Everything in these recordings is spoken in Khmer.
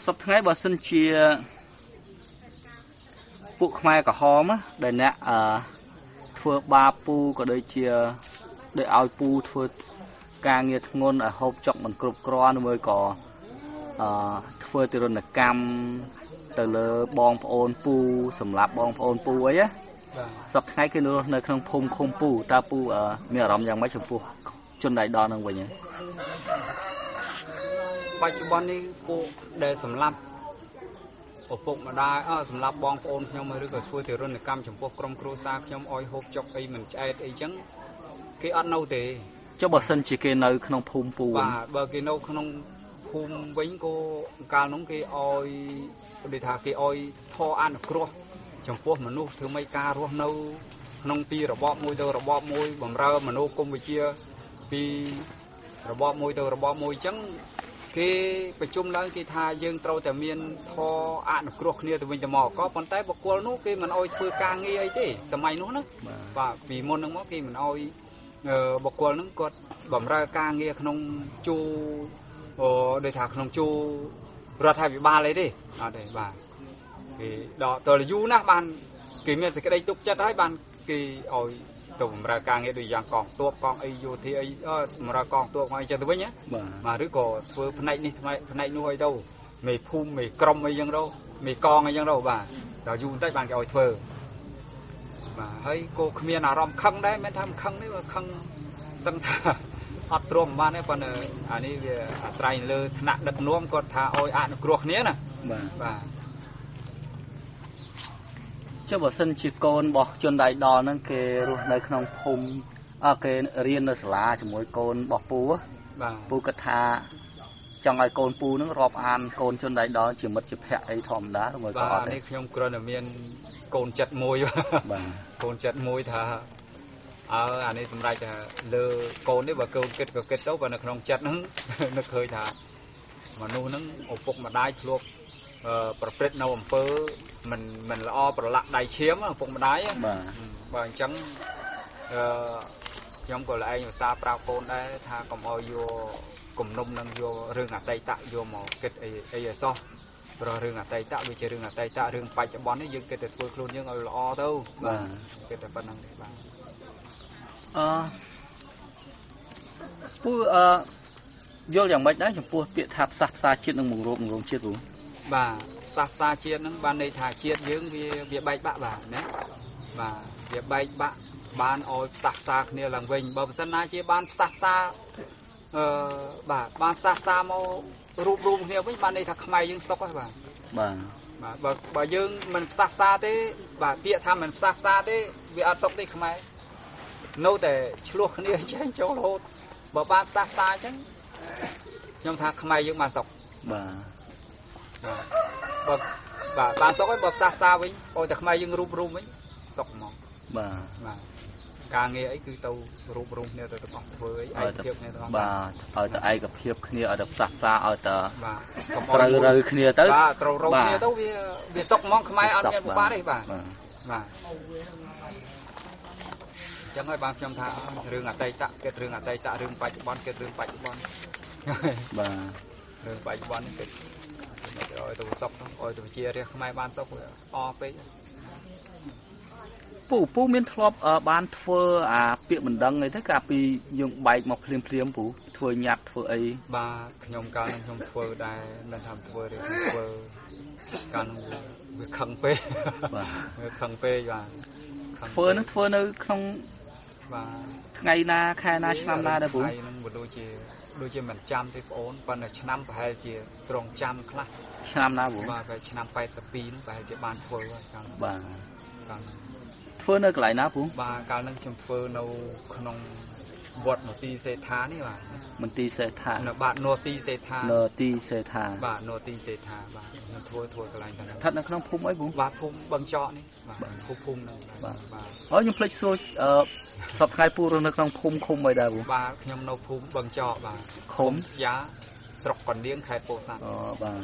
sắpថ្ងៃបើសិនជាពួកខ្មែរក្រហមដែលអ្នកធ្វើបាបពូក៏ដូចជាដោយឲ្យពូធ្វើការងារធ្ងន់ឲ្យហូបចុកមិនគ្រប់គ្រាន់ឬក៏ធ្វើទរណកម្មទៅលើបងប្អូនពូសម្រាប់បងប្អូនពូអីណាសប្តាហ៍ថ្ងៃគេនៅក្នុងភូមិឃុំពូតើពូមានអារម្មណ៍យ៉ាងម៉េចចំពោះជនដៃដល់នឹងវិញបច្ចុប្បន្ននេះពួកដែលសម្រាប់ឪពុកម្ដាយសម្រាប់បងប្អូនខ្ញុំឬក៏ធ្វើទរណកម្មចំពោះក្រុមគ្រួសារខ្ញុំអោយហូបចុកអីមិនឆ្អែតអីចឹងគេអត់នៅទេចុះបើសិនជាគេនៅក្នុងភូមិពូបាទបើគេនៅក្នុងភូមិវិញក៏កាលនោះគេអោយដូចថាគេអោយធរអនុគ្រោះចំពោះមនុស្សធ្វើម៉េចការរស់នៅក្នុងពីរបបមួយទៅរបបមួយបំរើមនោគមវិជ្ជាពីរបបមួយទៅរបបមួយអញ្ចឹងគេប្រជុំឡើងគេថាយើងត្រូវតែមានធរអនុគ្រោះគ្នាទៅវិញទៅមកក៏ប៉ុន្តែបុគ្គលនោះគេមិនអោយធ្វើការងារអីទេសម័យនោះណាបាទពីមុនហ្នឹងមកគេមិនអោយបុគ្គលហ្នឹងគាត់បំរើការងារក្នុងជួរដូចថាក្នុងជួររដ្ឋាភិបាលអីទេអត់ទេបាទគេដល់តលយូរណាស់បានគេមានសេចក្តីទុកចិត្តហើយបានគេឲ្យទៅបំរើការងារដូចយ៉ាងកងទ័ពកងអីយោធាអីបំរើកងទ័ពមកអីចឹងទៅវិញណាបាទឬក៏ធ្វើផ្នែកនេះផ្នែកនោះអីទៅមេភូមិមេក្រុមអីចឹងទៅមេកងអីចឹងទៅបាទដល់យូរបន្តិចបានគេឲ្យធ្វើបាទហើយក៏គ្មានអារម្មណ៍ខឹងដែរមិនថាមិនខឹងទេបើខឹងសឹងថាអត់ទ្រាំបានទេប៉ុន្តែអានេះវាអាស្រ័យលើឋានៈដឹកនាំគាត់ថាឲ្យអនុគ្រោះគ្នាណាបាទចុះបើសិនជាកូនរបស់ជនដៃដល់ហ្នឹងគេរស់នៅក្នុងភូមិគេរៀននៅសាលាជាមួយកូនរបស់ពូបាទពូគាត់ថាចង់ឲ្យកូនពូហ្នឹងរាប់អានកូនជនដៃដល់ជាមិត្តជាភក្តិអីធម្មតាឬមួយក៏អត់ទេនេះខ្ញុំគ្រាន់តែមានកូនចិត្តមួយបាទកូនចិត្តមួយថាអានេះសម្រាប់ថាលើកូននេះបើកូនគិតក៏គិតទៅបើនៅក្នុងចិត្តហ្នឹងនឹកឃើញថាមនុស្សហ្នឹងឪពុកម្ដាយធ្លាប់ប្រព្រឹត្តនៅអំពើមិនល្អប្រឡាក់ដៃឈាមឪពុកម្ដាយបាទអញ្ចឹងខ្ញុំក៏លែងឧស្សាហ៍ប្រាប់កូនដែរថាកុំឲ្យយកគំនុំនឹងយករឿងអតីតយកមកគិតអីឲ្យសោះព្រោះរឿងអតីតវាជារឿងអតីតរឿងបច្ចុប្បន្ននេះយើងគិតតែធ្វើខ្លួនយើងឲ្យល្អទៅបាទគិតតែប៉ុណ្្នឹងទេបាទពូយល់យ៉ាងម៉េចដែរចំពោះពាក្យថាផ្សះផ្សាជាតិនិងបង្រួបបង្រួមជាតិពូបាទផ្សះផ្សាជាតិហ្នឹងបានន័យថាជាតិយើងវាបែកបាក់បាទណាបាទវាបែកបាក់បានឲ្យផ្សះផ្សាគ្នាឡើងវិញបើមិនសិនណាជាបានផ្សះផ្សាបាទបានផ្សះផ្សាមករូបរួមគ្នាវិញបានន័យថាខ្មែរយើងសុខហើយបាទបើយើងមិនផ្សះផ្សាទេបាទពាក្យថាមិនផ្សះផ្សាទេវាអត់សុខទេខ្មែរនៅតែឆ្លោះគ្នាចេញចូលរហូតបើបានផ្សះផ្សាអញ្ចឹងខ្ញុំថាខ្មែរយើងបានសុខបាទបាទបានសុខហើយបើផ្សះផ្សាវិញឲ្យតែខ្មែរយើងរូបរួមវិញសុខហ្មងបាទការងារអីគឺទៅរូបរួមគ្នាទៅទាំងអស់ធ្វើអីឯកភាពគ្នាទាំងអស់បាទឲ្យតែឯកភាពគ្នាឲ្យតែផ្សះផ្សាឲ្យតែត្រូវរើគ្នាទៅបាទត្រូវរោគ្នាទៅវាសុខហ្មងខ្មែរអត់មានពិបាកទេបាទចឹងហើយបានខ្ញុំថារឿងអតីតគិតរឿងអតីតរឿងបច្ចុប្បន្នគិតរឿងបច្ចុប្បន្នបាទរឿងបច្ចុប្បន្នគិតឲ្យទៅសុខឲ្យទៅជារាជខ្មែរបានសុខអពេកពូមានធ្លាប់បានធ្វើអាពាក្យបណ្ដឹងអីទៅកាលពីយើងបែកមកភ្លាមពូធ្វើញ៉ាត់ធ្វើអីបាទខ្ញុំកាលនោះខ្ញុំធ្វើដែរមិនថាធ្វើទេធ្វើកាលនោះវាខឹងពេកបាទវាខឹងពេកបាទធ្វើនៅក្នុងបាទថ្ងៃណាខែណាឆ្នាំណាដែរពូថ្ងៃហ្នឹងដូចជាមិនចាំទេបងអូនប៉ុន្តែឆ្នាំប្រហែលជាត្រង់ចាំខ្លះឆ្នាំណាពូបាទតែឆ្នាំ82ហ្នឹងប្រហែលជាបានធ្វើហើយកាលបាទធ្វើនៅកន្លែងណាពូបាទកាលហ្នឹងខ្ញុំធ្វើនៅក្នុងវត្តនទីសេដ្ឋានេះបាទមន្ទីរសេដ្ឋានៅបាទនទីសេដ្ឋានទីសេដ្ឋាបាទនទីសេដ្ឋាបាទខ្ញុំធ្វើកន្លែងហ្នឹងស្ថិតនៅក្នុងភូមិអីពូបាទភូមិបឹងចកនេះបាទភូមិហ្នឹងបាទហើយខ្ញុំភ្លេចសួរសប្តាហ៍ថ្ងៃពូរស់នៅក្នុងភូមិឃុំអីដែរពូបាទខ្ញុំនៅភូមិបឹងចកបាទឃុំស្យាស្រុកកណ្ដៀងខេត្តពោធិ៍សាត់បាទ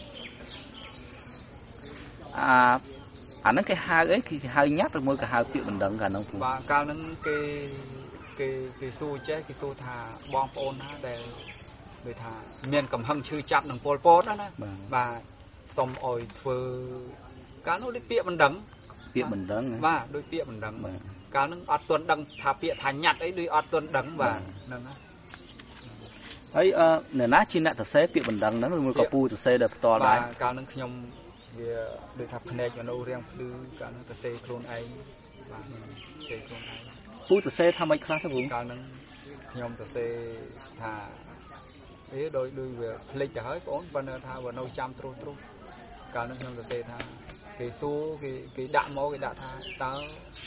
អាហ្នឹងគេហៅអីគេហៅញ៉ាត់ឬមួយគេហៅពាក្យបណ្ដឹងកាលហ្នឹងពូបាទកាលហ្នឹងគេសួរចេះគេសួរថាបងប្អូនណាដែលដោយថាមានកំហឹងឈឺចាប់នឹងពលពតណាបាទសុំឲ្យធ្វើកាលនោះដូចពាក្យបណ្ដឹងបាទដូចពាក្យបណ្ដឹងកាលនឹងអត់ទាន់ដឹងថាពាក្យថាញ៉ាត់អីដូចអត់ទាន់ដឹងបាទហ្នឹងហើយអ្នកណាជាអ្នកសរសេរពាក្យបណ្ដឹងហ្នឹងឬមួយក៏ពូសរសេរដោយផ្ទាល់ដែរកាលនឹងខ្ញុំវាដូចថាភ្នែកមនុស្សរៀងភ្លឺកាលនឹងសរសេរខ្លួនឯងបាទសរសេរខ្លួនឯងពូសរសេរថាម៉េចខ្លះទៅពូកាលនឹងខ្ញុំសរសេរថាដោយវាភ្លេចទៅហើយបងអូនប៉ុន្តែថាបើនៅចាំត្រួសកាលនោះខ្ញុំសរសេរថាគេសួរគេដាក់មកគេដាក់ថាតើ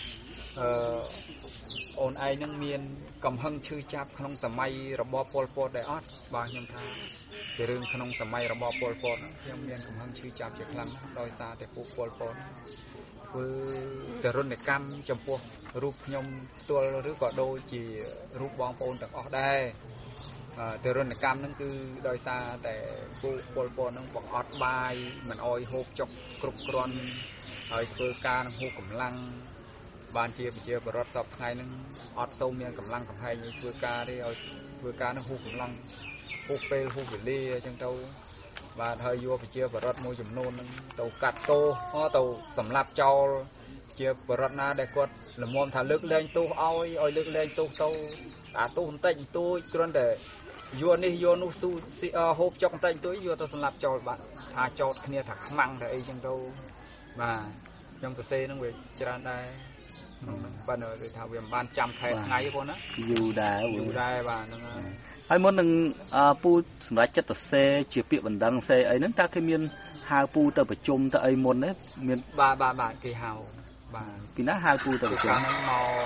អូនឯងនឹងមានកំហឹងឈឺចាប់ក្នុងសម័យរបបប៉ុលពតដែរអត់បាទខ្ញុំថាពីរឿងក្នុងសម័យរបបប៉ុលពតខ្ញុំមានកំហឹងឈឺចាប់ជាខ្លាំងដោយសារតែពួកប៉ុលពតធ្វើទរណកម្មចំពោះរូបខ្ញុំផ្ទាល់ឬក៏ដូចជារូបបងប្អូនទាំងអស់ដែរទរណកម្មហ្នឹងគឺដោយសារតែពួកពលពតហ្នឹងបង្អត់បាយមិនអោយហូបចុកគ្រប់គ្រាន់ហើយធ្វើការនឹងហូបកម្លាំងបានជាប្រជាពលរដ្ឋសពថ្ងៃហ្នឹងអត់សូវមានកម្លាំងកំហែងធ្វើការទេឲ្យធ្វើការនឹងហូបកម្លាំងហូបពេលហូបវេលាអញ្ចឹងទៅបាទហើយយកប្រជាពលរដ្ឋមួយចំនួនហ្នឹងទៅកាត់ទោសទៅសម្លាប់ចោលជាពលរដ្ឋណាដែលគាត់ល្មមថាលើកលែងទោសឲ្យលើកលែងទោសទៅអាទោសបន្តិចបន្តួចគ្រាន់តែយកនេះយកនោះស៊ូហូបចុកបន្តិចបន្តួចយកទៅសម្លាប់ចោលបាត់ថាចោតគ្នាថាខ្មាំងតែអីចឹងទៅបាទខ្ញុំសរសេរហ្នឹងវាច្រើនដែរប៉ុន្តែគេថាវាមិនបានចាំខែថ្ងៃបងណាយូរដែរបាទហ្នឹងហើយមុននឹងពូសម្រាប់ចិត្តសរសេរជាពាក្យបណ្ដឹងសេអីហ្នឹងតើគេមានហៅពូទៅប្រជុំទៅអីមុនទេមានបាទគេហៅបាទពីណាហៅពូទៅប្រជុំហ្នឹង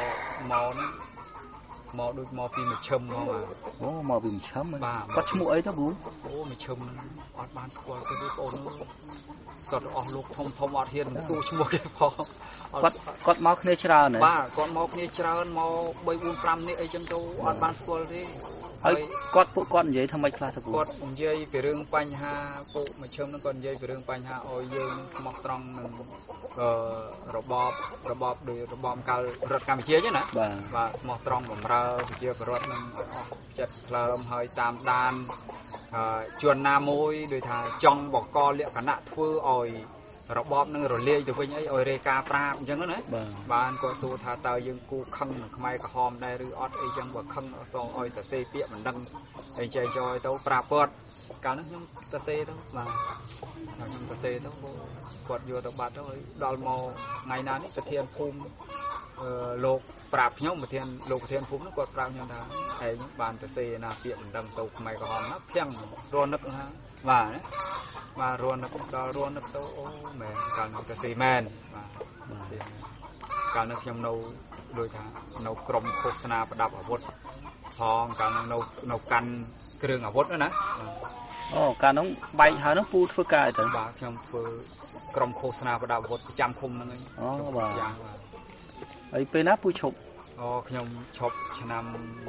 មកដូចមកពីមជ្ឈិមហ្មងបាទអូមកពីមជ្ឈិមគាត់ឈ្មោះអីទៅពូអូមជ្ឈិមអត់បានស្គាល់ទេបងប្អូនសុទ្ធអស់លោកធំអត់ហ៊ានសួរឈ្មោះគេផងគាត់មកគ្នាច្រើនហ៎បាទគាត់មកគ្នាច្រើនមក3 4 5នាក់អីចឹងទៅអត់បានស្គាល់ទេហើយពួកគាត់និយាយថាម៉េចខ្លះទៅគាត់និយាយពីរឿងបញ្ហាពួកមជ្ឈិមហ្នឹងគាត់និយាយពីរឿងបញ្ហាឲ្យយើងស្មោះត្រង់នឹងរបបដោយរបបកាលរដ្ឋកម្ពុជាចឹងណាបាទស្មោះត្រង់បំរើប្រជាពលរដ្ឋនឹងអស់ចិត្តផ្លើមហើយតាមដានជួនណាមួយដោយថាចង់បកលក្ខណៈធ្វើឲ្យរបបនឹងរលាយទៅវិញអីឲ្យរេការប្រាប់អញ្ចឹងណាបានគាត់សួរថាតើយើងគូខឹងនឹងខ្មែរក្រហមដែរឬអត់អីចឹងបើខឹងសងឲ្យទៅសេពាក្យមិនដឹងអីចែកចយទៅប្រាប់គាត់កាលនោះខ្ញុំទៅសេទៅបាទខ្ញុំទៅសេទៅគាត់យកទៅបាត់ទៅហើយដល់មកថ្ងៃណានេះប្រធានភូមិលោកប្រាប់ខ្ញុំប្រធានភូមិនោះគាត់ប្រាប់ខ្ញុំថាឯងបានទៅសេណាពាក្យមិនដឹងទៅខ្មែរក្រហមណាផ្ទាំងរនឹកថាបាទរនឹកដល់រនឹកទៅអូមែនកាលនោះទៅសេមែនបាទសេកាលនោះខ្ញុំនៅដូចថានៅក្រមឃោសនាប្រដាប់អាវុធផងកាលនោះនៅកាន់គ្រឿងអាវុធណាអូកាលនោះបែកហើយនោះពូធ្វើការអីទៅបាទខ្ញុំធ្វើក្រមឃោសនាប្រដាប់អាវុធប្រចាំឃុំហ្នឹងអូបាទហើយពេលណាពូឈប់អូខ្ញុំឈប់ឆ្នាំ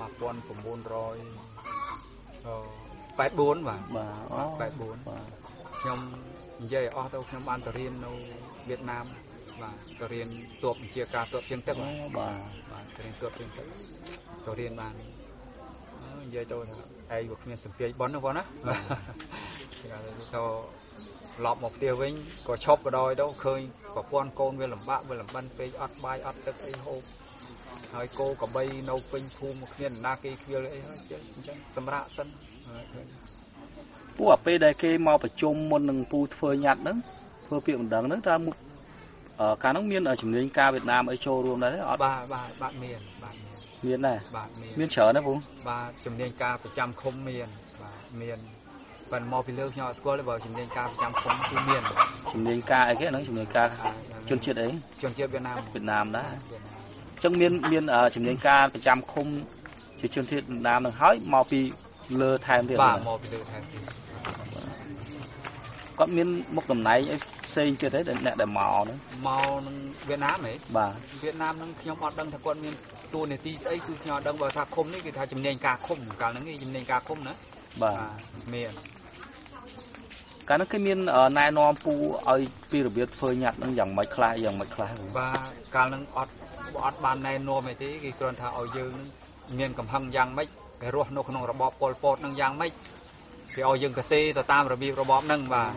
1984បាទអូ 84ខ្ញុំនិយាយអស់ទៅខ្ញុំបានទៅរៀននៅវៀតណាមបាទទៅរៀនទ័ពបញ្ជាការទ័ពជើងទឹកបាទទៅរៀនទ័ពជើងទឹកទៅរៀនបាននិយាយទៅថាឯងវាគ្មានសម្ពាយប៉ុនណាបងណាទៅឡប់មកផ្ទះវិញក៏ឈប់ក៏ដោយទៅឃើញប្រព័ន្ធកូនវាលំបាកវាលំបិនពេកអត់បាយអត់ទឹកអីហូបហើយគោក្របីនៅពេញភូមិគ្មានណាគេខ្វៀលអីហើយអញ្ចឹងសម្រាប់សិនពូអាពេលដែលគេមកប្រជុំមុននឹងពូធ្វើញ៉ាត់ហ្នឹងធ្វើពាក្យបណ្ដឹងហ្នឹងតើកាលហ្នឹងមានជំនាញការវៀតណាមអីចូលរួមដែរទេអត់បាទមានដែរបាទមានច្រើនណាពូបាទជំនាញការប្រចាំឃុំមានបាទមានប៉ុន្តែមកពីលើខ្ញុំអត់ស្គាល់ទេបើជំនាញការប្រចាំឃុំគឺមានជំនាញការអីគេហ្នឹងជំនាញការជនជាតិអីជនជាតិវៀតណាមដែរអញ្ចឹងមានជំនាញការប្រចាំឃុំជាជនជាតិវៀតណាមនឹងហើយមកពីលើថែមទៀតបាទមកពីលើថែមទៀតគាត់មានមុខតំណែងអីផ្សេងទៀតទេអ្នកដែលមកហ្នឹងមកនឹងវៀតណាមហ៎បាទវៀតណាមហ្នឹងខ្ញុំអត់ដឹងថាគាត់មានតួនាទីស្អីគឺខ្ញុំអត់ដឹងបើថាឃុំនេះគឺថាជំនាញការឃុំកាលហ្នឹងជំនាញការឃុំណាបាទមានកាលនោះគេមានណែនាំពូឲ្យពីរបៀបធ្វើញ៉ាត់ហ្នឹងយ៉ាងម៉េចខ្លះបាទកាលហ្នឹងអត់បានណែនាំអីទេគេគ្រាន់ថាឲ្យយើងមានកំហឹងយ៉ាងម៉េចគេរស់នៅក្នុងរបបប៉ុលពតហ្នឹងយ៉ាងម៉េចគេឲ្យយើងទៅសេទៅតាមរបៀបរបបហ្នឹងបាទ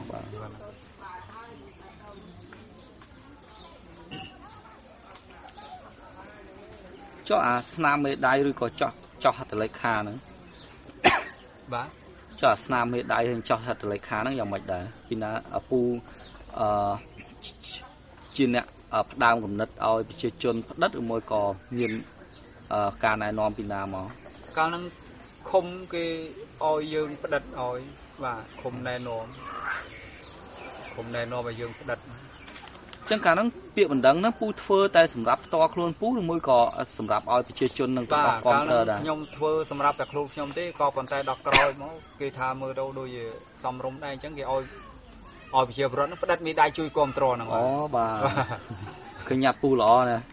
ចុះអាស្នាមមេដៃឬក៏ចោះហត្ថលេខាហ្នឹងបាទចុះអាស្នាមមេដៃហើយចោះហត្ថលេខាហ្នឹងយ៉ាងម៉េចដែរពីណាពូជាអ្នកផ្ដើមគំនិតឲ្យប្រជាជនផ្ដិតឬមួយក៏មានការណែនាំពីណាមកកាលហ្នឹងឃុំគេឲ្យយើងផ្ដិតឲ្យបាទឃុំណែនាំឲ្យយើងផ្ដិតចឹងកាលហ្នឹងពាក្យបណ្ដឹងហ្នឹងពូធ្វើតែសម្រាប់ផ្ទាល់ខ្លួនពូឬមួយក៏សម្រាប់ឲ្យប្រជាជននឹងទាំងអស់គាំទ្រដែរខ្ញុំធ្វើសម្រាប់តែខ្លួនខ្ញុំទេក៏ប៉ុន្តែដល់ក្រោយមកគេថាមើលទៅដូចសំរុំដែរអញ្ចឹងគេឲ្យប្រជាពលរដ្ឋនឹងផ្ដិតមេដៃជួយគាំទ្រហ្នឹងអូបាទឃើញញ៉ាត់ពូល្អណាស់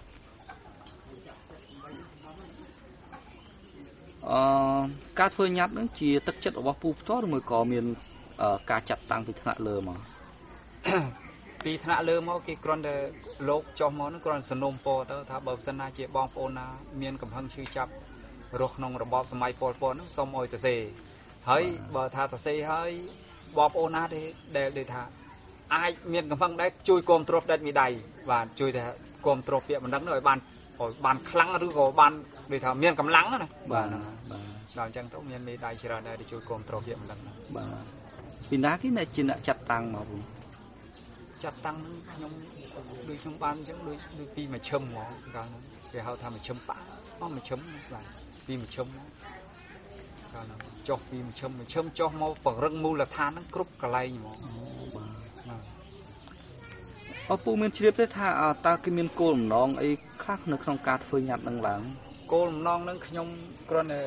ការធ្វើញ៉ាត់ហ្នឹងជាទឹកចិត្តរបស់ពូផ្ទាល់ឬមួយក៏មានការចាត់តាំងពីថ្នាក់លើមកពីថ្នាក់លើមកគេគ្រាន់តែលោកចុះមកហ្នឹងគ្រាន់សនុំពរទៅថាបើសិនណាជាបងប្អូនណាមានកំហឹងឈឺចាប់រស់ក្នុងរបបសម័យប៉ុលពតហ្នឹងសូមឲ្យទៅសេហើយបើថាទៅសេហើយបងប្អូនណាទេដែលថាអាចមានកំហឹងដែរជួយគាំទ្រផ្ដិតមេដៃបាទជួយថាគាំទ្រពាក្យបណ្ដឹងឲ្យបានខ្លាំងឬក៏បានដូចថាមានកម្លាំងណាបាទដល់អញ្ចឹងទៅមានមេដៃច្រើនដែរជួយគាំទ្រពាក្យបណ្ដឹងបាទពីណាគេអ្នកជាអ្នកចាត់តាំងមកវិញចាត់តាំងនឹងខ្ញុំដូចខ្ញុំបានអញ្ចឹងដូចពីមួយឈឹមហ្មងកាលនោះគេហៅថាមួយឈឹមប៉មួយឈឹមបាទពីមួយឈឹមកាលនោះចុះពីមួយឈឹមចុះមកពង្រឹងមូលដ្ឋានហ្នឹងគ្រប់កន្លែងហ្មងបាទពូមានជ្រាបទេថាតើគេមានគោលបំណងអីខ្លះនៅក្នុងការធ្វើញ៉ាត់ហ្នឹងឡើងគោលបំណងហ្នឹងខ្ញុំគ្រាន់តែ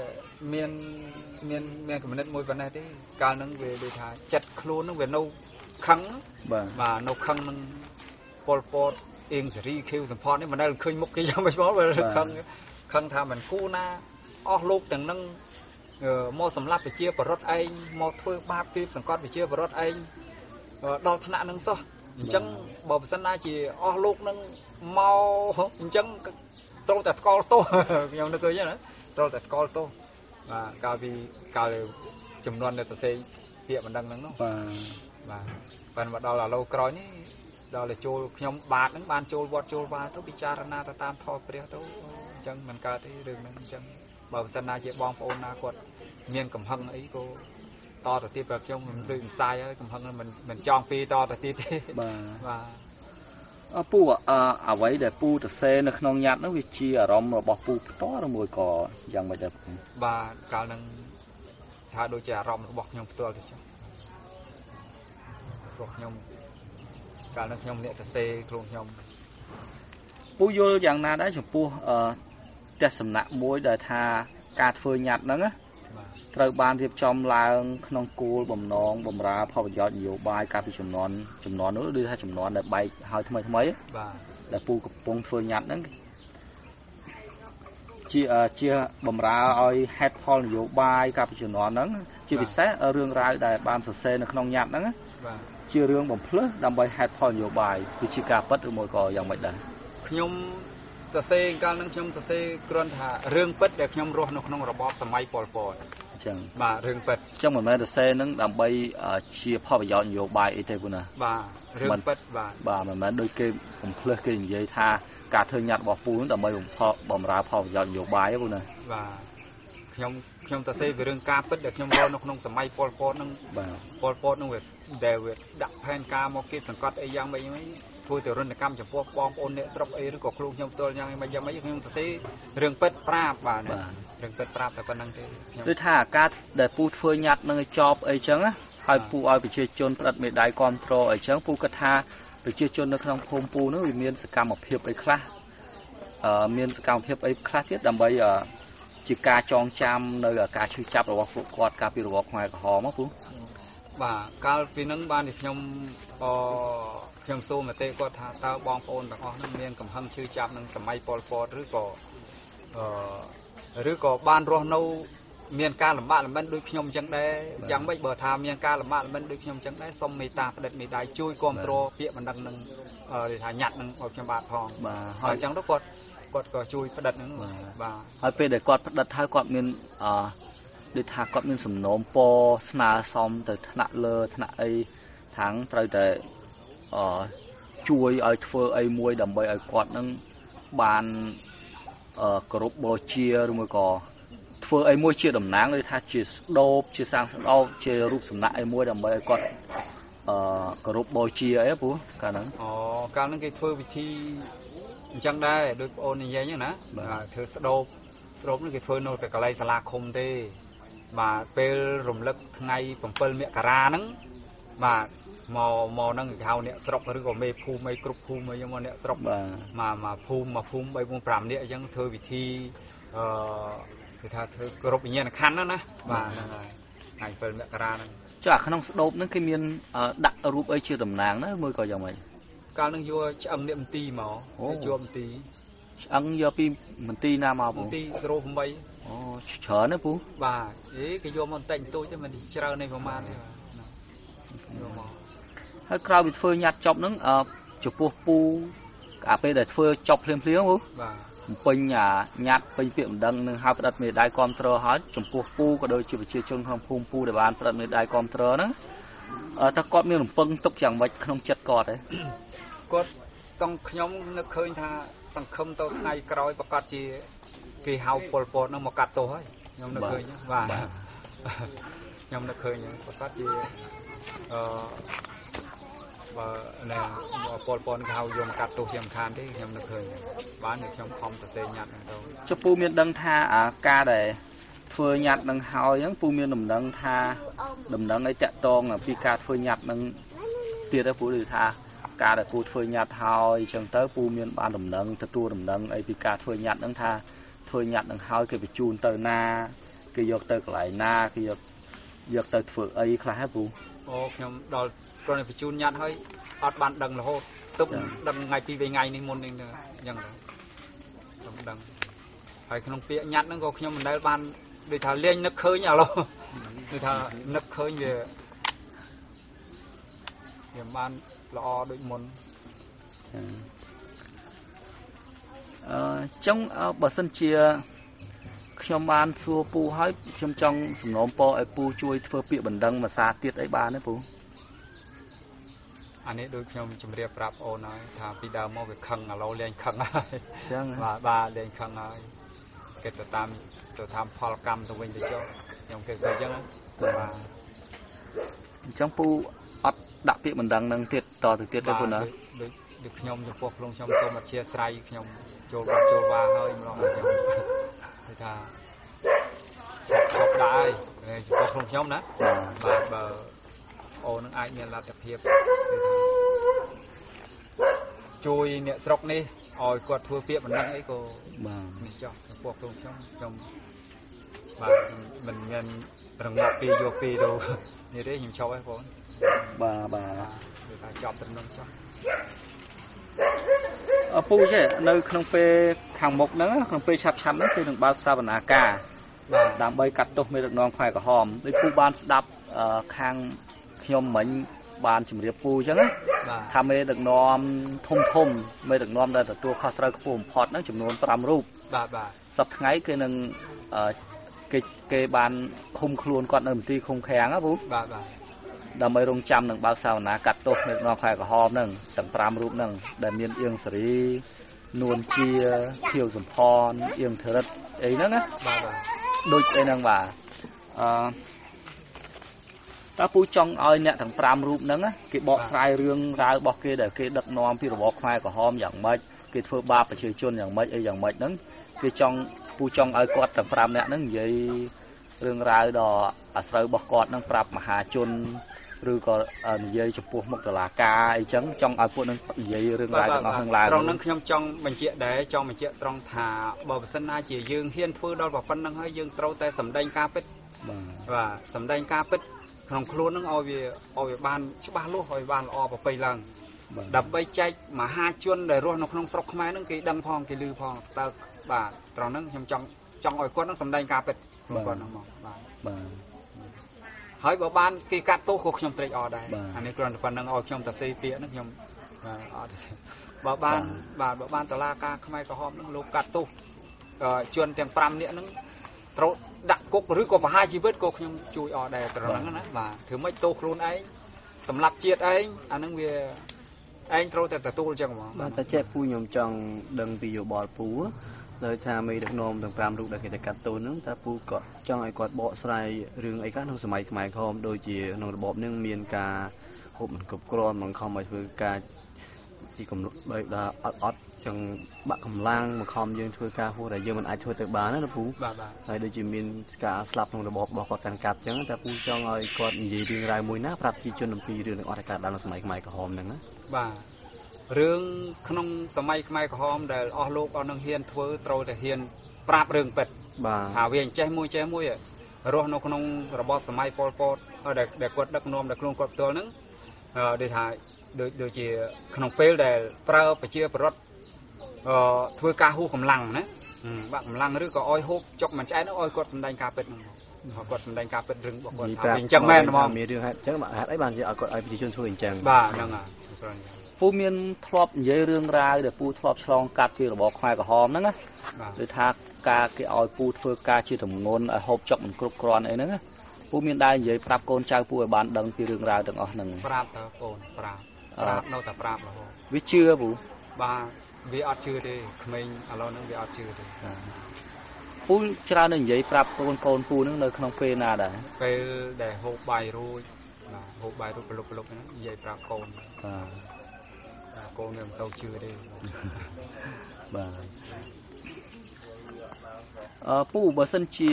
មានគំនិតមួយប៉ុណ្ណេះទេកាលហ្នឹងវាដូចថាចិត្តខ្លួនហ្នឹងវានៅខឹងបាទនៅខឹងនឹងពលពតអៀងសេរីខៀវសំផននេះមិនដែលឃើញមុខគេយ៉ាងម៉េចមកវាខឹងថាមិនគូណាអស់លោកទាំងនឹងមកសម្លាប់ប្រជាពលរដ្ឋឯងមកធ្វើបាបគៀបសង្កត់ប្រជាពលរដ្ឋឯងដល់ថ្នាក់នឹងសោះអញ្ចឹងបើមិនសិនណាជាអស់លោកនឹងមកអញ្ចឹងត្រូវតែថ្កល់ទោសខ្ញុំនឹកឃើញណាត្រូវតែថ្កល់ទោសបាទកាលចំនួននៅទៅសេពាក្យបណ្ដឹងហ្នឹងបាទប៉ុន្តែមកដល់ឥឡូវក្រោយនេះដល់តែចូលខ្ញុំបាទហ្នឹងបានចូលវត្តចូលវាទៅពិចារណាទៅតាមធម៌ព្រះទៅអញ្ចឹងមិនកើតទេរឿងហ្នឹងអញ្ចឹងបើមិនសិនណាជាបងប្អូនណាគាត់មានកំហឹងអីក៏តទៅទៀតបើខ្ញុំមិនដូចមិនសាយហើយកំហឹងមិនចង់ពីតទៅទៀតទេបាទពូអ្វីដែលពូទៅសេនៅក្នុងញ៉ាត់ហ្នឹងវាជាអារម្មណ៍របស់ពូផ្ទាល់ឬមួយក៏យ៉ាងម៉េចដែរបាទកាលហ្នឹងថាដូចជាអារម្មណ៍របស់ខ្ញុំផ្ទាល់ទៅចុះព្រោះខ្ញុំកាលនោះខ្ញុំអ្នកទៅសេខ្លួនខ្ញុំពូយល់យ៉ាងណាដែរចំពោះទស្សនៈមួយដែលថាការធ្វើញ៉ាត់ហ្នឹងត្រូវបានរៀបចំឡើងក្នុងគោលបំណងបម្រើផលប្រយោជន៍នយោបាយកាលពីចំនួននោះដូចថាចំនួនដែលបែកហើយថ្មីបាទដែលពូកំពុងធ្វើញ៉ាត់ហ្នឹងជាបម្រើឲ្យហេតុផលនយោបាយកាលពីចំនួនហ្នឹងជាពិសេសរឿងរ៉ាវដែលបានសរសេរនៅក្នុងញ៉ាត់ហ្នឹងបាទជារឿងបំភ្លឺដើម្បីហេតុផលនយោបាយវាជាការពិតឬមួយក៏យ៉ាងម៉េចដែរខ្ញុំទៅសេកាលហ្នឹងខ្ញុំទៅសេគ្រាន់ថារឿងពិតដែលខ្ញុំរស់នៅក្នុងរបបសម័យប៉ុលពតអញ្ចឹងបាទរឿងពិតអញ្ចឹងមិនមែនទៅសេហ្នឹងដើម្បីជាផលប្រយោជន៍នយោបាយអីទេពូណាបាទរឿងពិតបាទមិនមែនដូចគេបំភ្លឺគេនិយាយថាការធ្វើញ៉ាត់របស់ពូហ្នឹងដើម្បីបំរើផលប្រយោជន៍នយោបាយទេពូណាបាទខ្ញុំទៅសេពីរឿងការពិតដែលខ្ញុំរស់នៅក្នុងសម័យប៉ុលពតហ្នឹងប៉ុលពតហ្នឹងវាដាក់ផែនការមកគៀបសង្កត់អីយ៉ាងម៉េចធ្វើទៅរនកម្មចំពោះបងប្អូនអ្នកស្រុកអីឬក៏ខ្លួនខ្ញុំផ្ទាល់យ៉ាងម៉េចខ្ញុំទៅសេរឿងពិតប្រាប់បាទរឿងពិតប្រាប់តែប៉ុណ្្នឹងទេដូចថាអាការដែលពូធ្វើញ៉ាត់នឹងចប់អីចឹងហើយពូឲ្យប្រជាជនផ្ដិតមេដាយគាំទ្រអីចឹងពូគិតថាប្រជាជននៅក្នុងភូមិពូនោះវាមានសកម្មភាពអីខ្លះមានសកម្មភាពអីខ្លះទៀតដើម្បីជាការចងចាំនៅការឈឺចាប់របស់ពួកគាត់កាលពីរបបខ្មែរក្រហមពូបាទកាលពីហ្នឹងបានខ្ញុំសួរមតិគាត់ថាតើបងប្អូនទាំងអស់ហ្នឹងមានកំហឹងឈឺចាប់នឹងសម័យប៉ុលពតឬក៏បានរស់នៅមានការលំបាកលំបិនដូចខ្ញុំអញ្ចឹងដែរយ៉ាងម៉េចបើថាមានការលំបាកលំបិនដូចខ្ញុំអញ្ចឹងដែរសូមមេត្តាផ្ដិតមេដាយជួយគាំទ្រពាក្យបណ្ដឹងនឹងថាញ៉ាត់នឹងឲ្យខ្ញុំបាទផងហើយអញ្ចឹងទៅគាត់ក៏ជួយផ្ដិតហ្នឹងបាទហើយពេលដែលគាត់ផ្ដិតហើយគាត់មានដូចថាគាត់មានសំណូមពរស្នើសុំទៅថ្នាក់លើថ្នាក់អីខាងត្រូវតែជួយឲ្យធ្វើអីមួយដើម្បីឲ្យគាត់នឹងបានគោរពបូជាឬមួយក៏ធ្វើអីមួយជាតំណាងដូចថាជាស្ដោបជាសាងស្ដោបជារូបសំណាកអីមួយដើម្បីឲ្យគាត់គោរពបូជាអីពូកាលហ្នឹងកាលហ្នឹងគេធ្វើពិធីអញ្ចឹងដែរដូចបងអូននិយាយហ្នឹងណាធ្វើស្ដោបហ្នឹងគេធ្វើនៅតែកន្លែងសាលាឃុំទេបាទពេលរំលឹកថ្ងៃ7មករាហ្នឹងបាទមកហ្នឹងគេហៅអ្នកស្រុកឬក៏មេភូមិអីគ្រប់ភូមិអីមកអ្នកស្រុកមកភូមិ3 4 5នាក់អញ្ចឹងធ្វើពិធីគេថាធ្វើគោរពវិញ្ញាណក្ខន្ធហ្នឹងណាបាទហ្នឹងហើយថ្ងៃ7មករាហ្នឹងចុះអាក្នុងស្ដោបហ្នឹងគេមានដាក់រូបអីជាតំណាងណាមួយក៏យ៉ាងម៉េចកាលហ្នឹងយកឆ្អឹងនាគមន្ទីរមកជួបមន្ទីរឆ្អឹងយកពីមន្ទីរណាមកពូមន្ទីរ08 ច្រើនណាពូបាទគេយកមកបន្តិចបន្តួចទេមិនច្រើននេះប្រហែលទេយកមកហើយក្រោយពីធ្វើញ៉ាត់ចប់ហ្នឹងចំពោះពូអាពេលដែលធ្វើចប់ភ្លាមពូបាទបំពេញញ៉ាត់ពេញពាក្យបណ្ដឹងនឹងហៅផ្ដិតមេដាយគាំទ្រហើយចំពោះពូក៏ដូចជាប្រជាជនក្នុងភូមិពូដែលបានផ្ដិតមេដាយគាំទ្រហ្នឹងតើគាត់មានរំពឹងទុកយ៉ាងម៉េចក្នុងចិត្តគាត់ទេគាត់ต้องខ្ញុំនឹកឃើញថាសង្ឃឹមទៅថ្ងៃក្រោយប្រកាសជាគេហៅពលពតហ្នឹងមកកាត់ទោសហើយខ្ញុំនឹកឃើញបាទខ្ញុំនឹកឃើញប្រកាសជាបើណែពលពតគេហៅយកមកកាត់ទោសជាមិនខានទេខ្ញុំនឹកឃើញបានខ្ញុំខំសរសេរញ៉ាត់ហ្នឹងទៅចុះពូមានដឹងថាការដែលធ្វើញ៉ាត់នឹងហើយហ្នឹងពូមានដំណឹងថាដំណឹងអីតាក់ទងពីការធ្វើញ៉ាត់នឹងទៀតទេពូឬថាការដែលពូធ្វើញ៉ាត់ហើយអញ្ចឹងទៅពូមានបានដំណឹងទទួលដំណឹងអីពីការធ្វើញ៉ាត់ហ្នឹងថាធ្វើញ៉ាត់នឹងហើយគេបញ្ជូនទៅណាគេយកទៅកន្លែងណាគេយកទៅធ្វើអីខ្លះហ៎ពូខ្ញុំដល់គ្រាន់តែបញ្ជូនញ៉ាត់ហើយអត់បានដឹងរហូតទុកដឹងថ្ងៃពីរថ្ងៃនេះមុននេះអញ្ចឹងខ្ញុំដឹងហើយក្នុងពាក្យញ៉ាត់ហ្នឹងក៏ខ្ញុំមិនដែលបានដូចថាលេងនឹកឃើញឥឡូវដូចថានឹកឃើញវាបានល្អដូចមុនចឹងបើសិនជាខ្ញុំបានសួរពូហើយខ្ញុំចង់សំណូមពរឲ្យពូជួយធ្វើពាក្យបណ្ដឹងភាសាទៀតអីបានទេពូអានេះដូចខ្ញុំជម្រាបប្រាប់អូនហើយថាពីដើមមកវាខឹងឥឡូវលែងខឹងហើយចឹងបាទលែងខឹងហើយគេទៅតាមផលកម្មទៅវិញទៅចុះខ្ញុំគេអញ្ចឹងបាទអញ្ចឹងពូអត់ដាក់ពាក្យបណ្ដឹងនឹងទៀតតទៅទៀតទេពូណាដូចខ្ញុំចំពោះខ្លួនខ្ញុំសូមអធិស្ឋានខ្ញុំចូលវត្តហើយម្ដងខ្ញុំគេថាឈប់ដែរចំពោះខ្លួនខ្ញុំណាបាទបើអូននឹងអាចមានលទ្ធភាពគេថាជួយអ្នកស្រុកនេះឲ្យគាត់ធ្វើពាក្យបណ្ដឹងអីក៏បាទនេះចុះចំពោះខ្លួនខ្ញុំបាទមិនមានរងប់ពីយកពីទៅនេះទេខ្ញុំឈប់ហើយបងបាទគឺថាចប់ត្រឹមនោះចុះពូចេះនៅក្នុងពេលខាងមុខហ្នឹងក្នុងពេលឆាប់ហ្នឹងគឺនឹងបើកសវនាការដើម្បីកាត់ទោសមេដឹកនាំខ្មែរក្រហមដូចពូបានស្ដាប់ខាងខ្ញុំមិញបានជម្រាបពូអញ្ចឹងណាថាមេដឹកនាំធំមេដឹកនាំដែលទទួលខុសត្រូវខ្ពស់បំផុតហ្នឹងចំនួន5រូបបាទសប្តាហ៍ថ្ងៃគឺនឹងគេបានឃុំខ្លួនគាត់នៅមន្ទីរឃុំឃាំងណាពូបាទដើម្បីរងចាំនឹងបើកសាវនាកាត់ទោសមេដឹកនាំខ្មែរក្រហមហ្នឹងទាំង5រូបហ្នឹងដែលមានអៀងសេរីនួនជាខៀវសំផនអៀងធរិតអីហ្នឹងណាបាទដូចអីហ្នឹងបាទតើពូចង់ឲ្យអ្នកទាំង5រូបហ្នឹងគេបកស្រាយរឿងរ៉ាវរបស់គេដែលគេដឹកនាំពីរបបខ្មែរក្រហមយ៉ាងម៉េចគេធ្វើបាបប្រជាជនយ៉ាងម៉េចអីយ៉ាងម៉េចហ្នឹងគេពូចង់ឲ្យគាត់ទាំង5នាក់ហ្នឹងនិយាយរឿងរ៉ាវដ៏អាស្រូវរបស់គាត់ហ្នឹងប្រាប់មហាជនឬក៏និយាយចំពោះមុខតុលាការអីចឹងចង់ឲ្យពួកនឹងនិយាយរឿងរ៉ាវទាំងអស់ហ្នឹងឡើងត្រង់ហ្នឹងខ្ញុំចង់បញ្ជាក់ត្រង់ថាបើមិនសិនណាជាយើងហ៊ានធ្វើដល់ប៉ុណ្្នឹងហើយយើងត្រូវតែសម្ដែងការពិតបាទសម្ដែងការពិតក្នុងខ្លួនហ្នឹងឲ្យវាបានច្បាស់លាស់ឲ្យបានល្អប្រពៃឡើងដើម្បីចែកមហាជនដែលរស់នៅក្នុងស្រុកខ្មែរហ្នឹងគេដឹងផងគេឮផងតើបាទត្រង់ហ្នឹងខ្ញុំចង់ឲ្យគាត់នឹងសម្ដែងការពិតគាត់ហ្នឹងមកបាទហើយបើបានគេកាត់ទោសក៏ខ្ញុំត្រេកអរដែរអានេះគ្រាន់តែប៉ុណ្្នឹងឲ្យខ្ញុំទៅសេពាក្យហ្នឹងខ្ញុំអត់ទេបើបានតុលាការខ្មែរក្រហមហ្នឹងលោកកាត់ទោសជនទាំង5នាក់ហ្នឹង đặt cục rưỡi có hai chi vết cục nhưng chui ở đây từ nắng đó và thứ mấy tô luôn ấy sầm lập chiết ấy anh nói về anh trôi từ tu chẳng mà ta chết phu nhom trong đằng ví dụ bò phú lời thà mi được nôm đằng pram lúc đặc biệt cắt tu nướng ta phu có trong ai quạt bọ sài rừng ấy các nông sầm mai không đôi chỉ nông bọp nương miền cà hộp cục cron bằng không mà vừa cà chỉ cầm bây là ọt chẳng bạn cầm lang mà không dương thưa ca phu đại dương mình ai thưa từ bán đó phu hay đôi chỉ miền cà slap nông bọp bọp quạt càn cắt chẳng ta phu cho ai quạt gì riêng rai mùi nát prap chỉ cho nông phi riêng ọt cà đang sầm mai cả hòm nương á bà rương không sớm mai có hôm để ở lúc ở nông hiền thưa trôi để hiền prap rương bệt thảo viên che mũi à rồi nó không robot sớm mai pol ở để quật đất nôm để luôn quậtตัวนึงđể thải được chỉ không phê để prao phải chia prot thưa ca hu cầm lăng đấy bạn cầm lăng rồi có oi hút chọc mình trái nó oi quật sầm đanh cà pet họ quật sầm đanh cà pet rừng bọn quật thảo viên chẳng men đúng không? มีเรื่องฮะจังbạn ấy bàn gì ở quật ấy bị chôn chui chẳng bà năng à ពូមានធ្លាប់និយាយរឿងរ៉ាវដែលពូធ្លាប់ឆ្លងកាត់ពីរបបខ្មែរក្រហមហ្នឹងណាដូចថាការគេឲ្យពូធ្វើការជាទម្ងន់ឲ្យហូបចុកមិនគ្រប់គ្រាន់អីហ្នឹងពូមានដែរនិយាយប្រាប់កូនចៅពូឲ្យបានដឹងពីរឿងរ៉ាវទាំងអស់ហ្នឹងប្រាប់តើកូនប្រាប់នៅតែប្រាប់រហូតវាជឿពូបាទវាអត់ជឿទេក្មេងឥឡូវហ្នឹងវាអត់ជឿទេពូច្រើននិយាយប្រាប់កូនពូហ្នឹងនៅក្នុងពេលណាដែរពេលដែលហូបបាយរួចបាទហូបបាយរួចប្រឡប់ហ្នឹងនិយាយប្រាប់កូនកូនមិនសូវជឿទេបាទពូបើសិនជា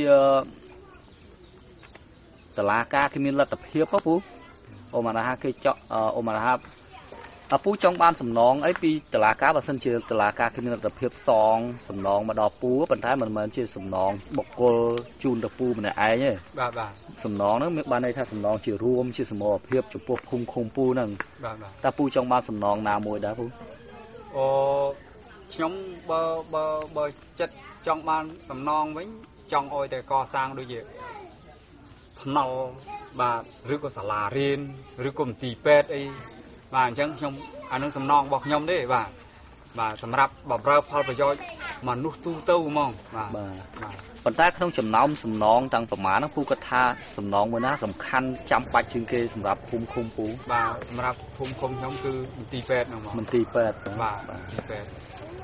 តឡាការគេមានលទ្ធភាពពូអូម៉ាណាគេចော့អូម៉ាណាពូចង់បានសំណងអីពីតឡាការបើសិនជាតឡាការគេមានលទ្ធភាពសងសំណងមកដល់ពូប៉ុន្តែមិនមែនជាសំណងបុគ្គលជូនទៅពូម្នាក់ឯងទេបាទសំណងហ្នឹងមានបានន័យថាសំណងជារួមជាសមរភាពចំពោះភូមិឃុំពូហ្នឹងតែពូចង់បានសំណងណាមួយដែរពូអូខ្ញុំបើចិត្តចង់បានសំណងវិញចង់អោយតែកសាងដូចជាថ្នល់បាទឬក៏សាលារៀនឬក៏មន្ទីរពេទ្យអីបាទអញ្ចឹងខ្ញុំអានឹងសំណងរបស់ខ្ញុំទេបាទសម្រាប់បម្រើផលប្រយោជន៍មនុស្សទូទៅហ្មងបាទប៉ុន្តែក្នុងចំណោមសំណងទាំងប្រមាណហ្នឹងពូគាត់ថាសំណងមួយណាសំខាន់ចាំបាច់ជាងគេសម្រាប់ភូមិឃុំពូបាទសម្រាប់ភូមិឃុំខ្ញុំគឺមន្ទីរពេទ្យហ្នឹងហ្មងមន្ទីរពេទ្យបាទមន្ទីរពេទ្យ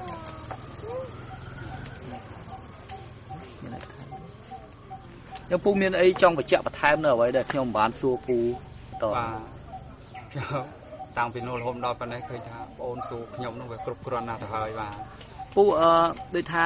ខ្ញុំពូមានអីចង់បញ្ជាក់បន្ថែមនៅអ្វីដែលខ្ញុំមិនបានសួរពូតបាទតាំងពីនោះរហូតដល់ប៉ុណ្ណេះឃើញថាបងអូនសួរខ្ញុំនោះវាគ្រប់គ្រាន់ណាស់ទៅហើយបាទពូដូចថា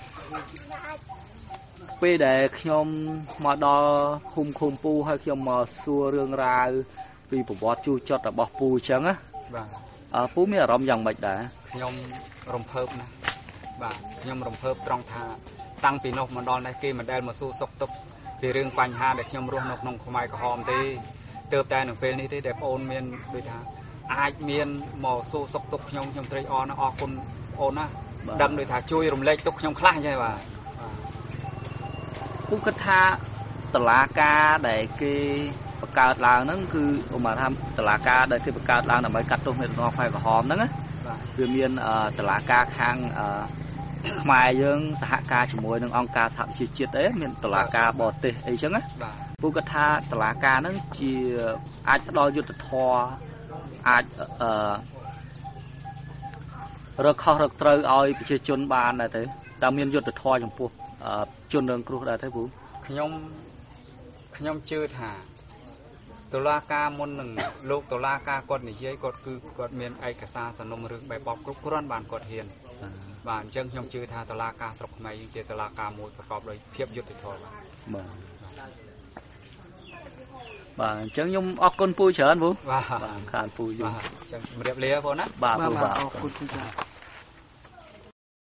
ពេលដែលខ្ញុំមកដល់ភូមិឃុំពូហើយខ្ញុំមកសួររឿងរ៉ាវពីប្រវត្តិជូរចត់របស់ពូអញ្ចឹងណាបាទពូមានអារម្មណ៍យ៉ាងម៉េចដែរខ្ញុំរំភើបណាស់បាទខ្ញុំរំភើបត្រង់ថាតាំងពីនោះមកដល់នេះគេមិនដែលមកសួរសុខទុក្ខពីរឿងបញ្ហាដែលខ្ញុំរស់នៅក្នុងខ្មែរក្រហមទេទើបតែនៅពេលនេះទេដែលបងអូនមានដូចថាអាចមានមកសួរសុខទុក្ខខ្ញុំត្រេកអរណាស់អរគុណបងអូនណាដឹងដូចថាជួយរំលែកទុក្ខខ្ញុំខ្លះអញ្ចឹងបាទពូគិតថាតឡាការដែលគេបង្កើតឡើងហ្នឹងគឺឧមាថាតឡាការដែលគេបង្កើតឡើងដើម្បីកាត់ទោសមេដឹកនាំខ្មែរក្រហមហ្នឹងណាវាមានតឡាការខាងខ្មែរយើងសហការជាមួយនឹងអង្គការសហប្រជាជាតិអីមានតឡាការបរទេសអីចឹងណាពូគាត់ថាតឡាការហ្នឹងជាអាចផ្ដល់យុត្តិធម៌អាចរកខុសរកត្រូវឲ្យប្រជាជនបានដែរទេតើមានយុត្តិធម៌ចំពោះជនរងគ្រោះដែរទេពូខ្ញុំជឿថាតុលាការមុននឹងលោកតុលាការគាត់និយាយគាត់មានឯកសារសំណុំរឿងបែបបបគ្រប់គ្រាន់បានគាត់ហ៊ានបាទអញ្ចឹងខ្ញុំជឿថាតុលាការស្រុកខ្មែរយើងជាតុលាការមួយប្រកបដោយភាពយុត្តិធម៌បាទអញ្ចឹងខ្ញុំអរគុណពូច្រើនពូបាទខានពូយូរអញ្ចឹងជម្រាបលាបងណាបាទពូបាទអរគុណពូចា